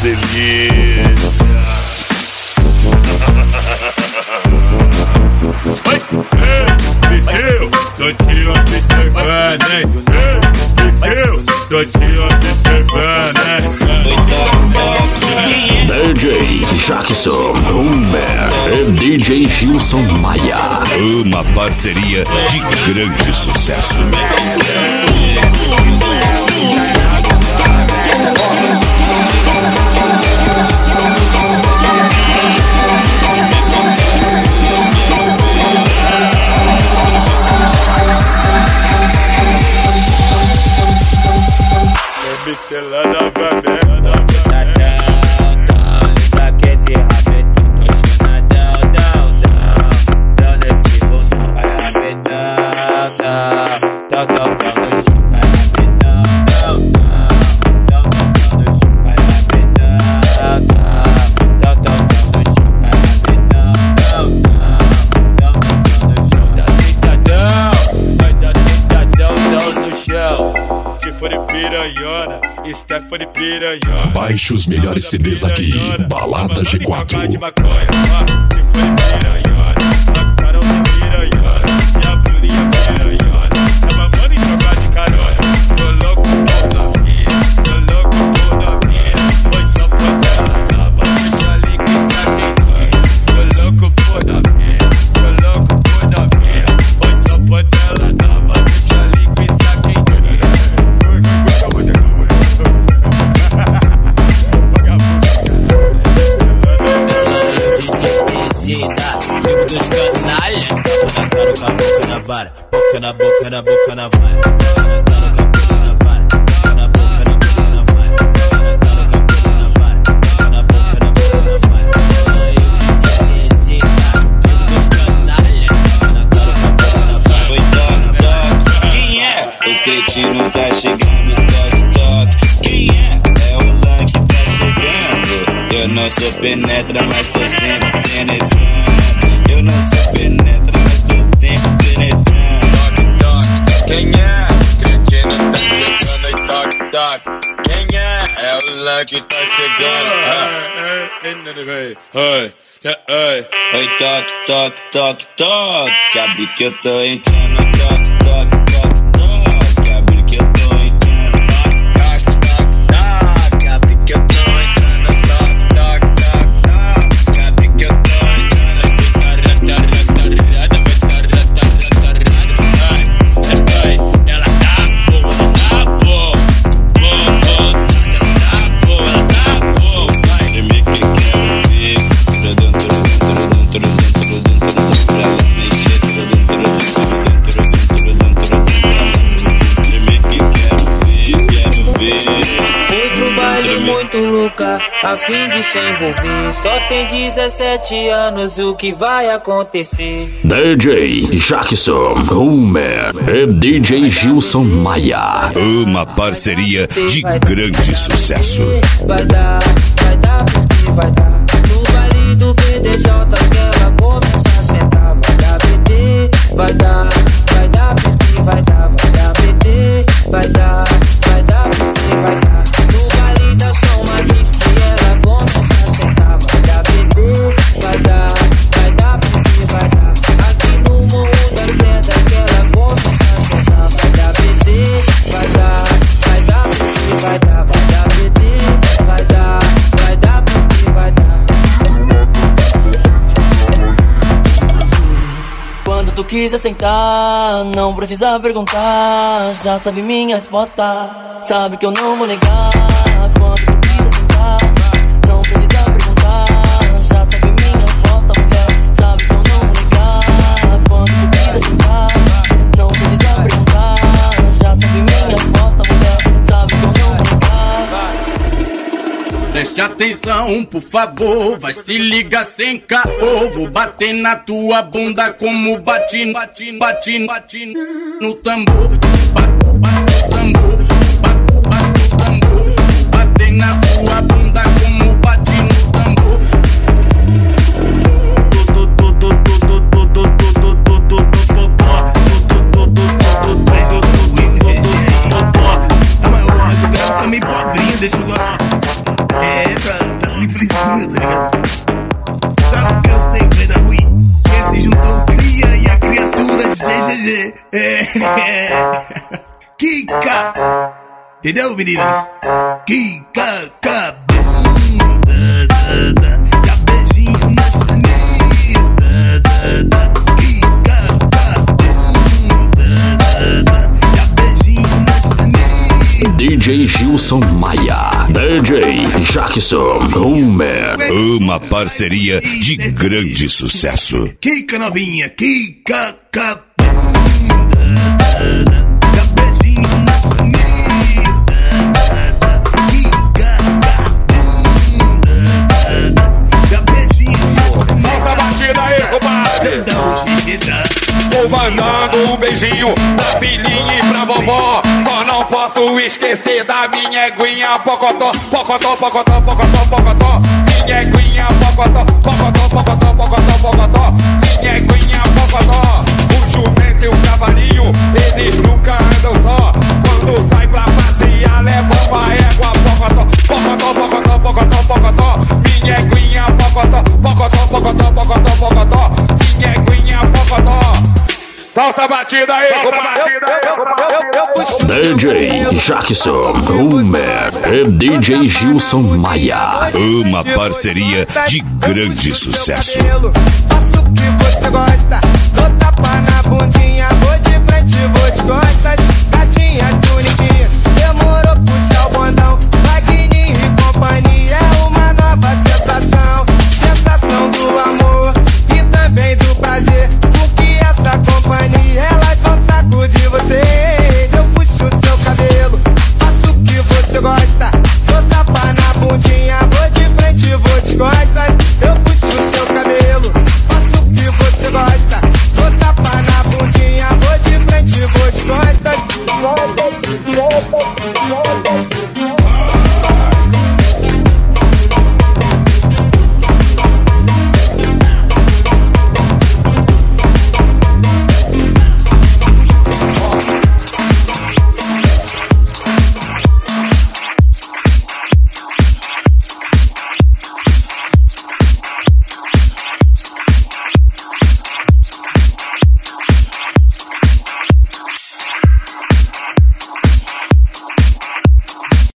delícia. Bicho, tô te observando, hein? Bicho, tô te observando, hein? DJ Jackson Humber e DJ Gilson Maia. Uma parceria de grande sucesso. Selada, vai. Stephanie Piranha. Baixe os melhores CDs aqui. Balada G4. Boca na boca, na boca na vara. Na boca na vara. Na boca na boca na vara. Na boca na boca na vara. Eu de visita, eu dos canalha. Na boca na vara. Oi, toque, toque. Quem é? Os cretinos tá chegando, toque, toque. Quem é? É o Lan que tá chegando. Eu não sou penetra, mas tô sempre penetrando. Eu não sou penetra, mas tô sempre penetrando. Quem é? Os cretinos tá chegando e toque, toque. Quem é? É o Lan que tá chegando. Oi, toque, toque, toque, toque. Abre que eu tô entrando, toque, toque, toque, toque. Abre que eu tô entrando, toque, toque, toque. Abre que eu tô entrando, toque, toque, toque, toque. Abre que eu tô entrando, Ela tá boa, ela tá boa. Ela tá boa, vai. Me que quero ver. Pra ela mexer. Me que quero ver. Fui pro baile muito louca, a fim de se envolver. Só tem 17 anos, o que vai acontecer? DJ Jackson Humber e DJ Gilson Maia. Uma parceria de grande sucesso. Vai dar, porque vai dar. No baile do BDJ que ela começa a sentar. Vai dar PT, vai dar, PT, vai dar PT, vai dar, PT, vai dar. No baile da São Martins que ela começa a sentar. Vai dar PT, vai dar, PT, vai dar. Aqui no Morro das Pedras que ela começa a sentar. Vai dar PT, vai dar, PT, vai dar, PT, vai dar, PT, vai dar. Quando tu quiser sentar, não precisa perguntar. Já sabe minha resposta, sabe que eu não vou negar. Quando tu quiser sentar, não precisa perguntar. Já sabe minha resposta, mulher, sabe que eu não vou negar. Quando tu quiser sentar, não precisa perguntar. Já sabe minha resposta, mulher, sabe que eu não vou negar. Preste atenção, por favor, vai se ligar sem caô. Vou bater na tua bunda como bati no tambor. Tambor, tambor. Bater na tua bunda como bati no tambor. Mas o grau tá meio pobrinho, deixa eu... Tá simplesinho, tá ligado? Sabe porque eu sei que vai dar ruim? Porque se juntou o cria e a criatura de GGG. Kika! Entendeu, meninas? Kika, cabunda, dá beijinho na sanita, Kika, cabunda, dá beijinho na sanita. DJ Gilson Maia, DJ Jackson Homer. Uma parceria de grande sucesso. Kika novinha, Kika, cabunda, dá beijinho na sanita. Vou mandando um beijinho pra filhinha e pra vovó. Só não posso esquecer da minha eguinha pocotó, pocotó, pocotó, pocotó, pocotó. Minha eguinha pocotó, pocotó, pocotó, pocotó, pocotó. Minha eguinha pocotó. O jumento e o cavalinho, eles nunca andam só. Quando sai pra passear, levam a égua pocotó, pocotó, pocotó, pocotó, pocotó. Minha eguinha pocotó, pocotó, pocotó, pocotó, pocotó. Minha eguinha pocotó. Solta a batida aí, DJ Jackson Homer e DJ Gilson Maia. Uma parceria de grande sucesso. Faço o que você gosta, dou tapa na bundinha, vou de frente, vou de costas. Gatinhas bonitinhas, demorou puxar o bondão. Magninho e companhia é uma nova sensação. Sensação do amor e também do prazer. Porque essa companhia, elas vão sacudir vocês. Eu puxo seu cabelo, faço o que você gosta, dou tapa na bundinha, vou de frente, vou de costas. Eu puxo seu cabelo, faço o que você gosta, dou tapa na bundinha, vou de frente, vou de costas.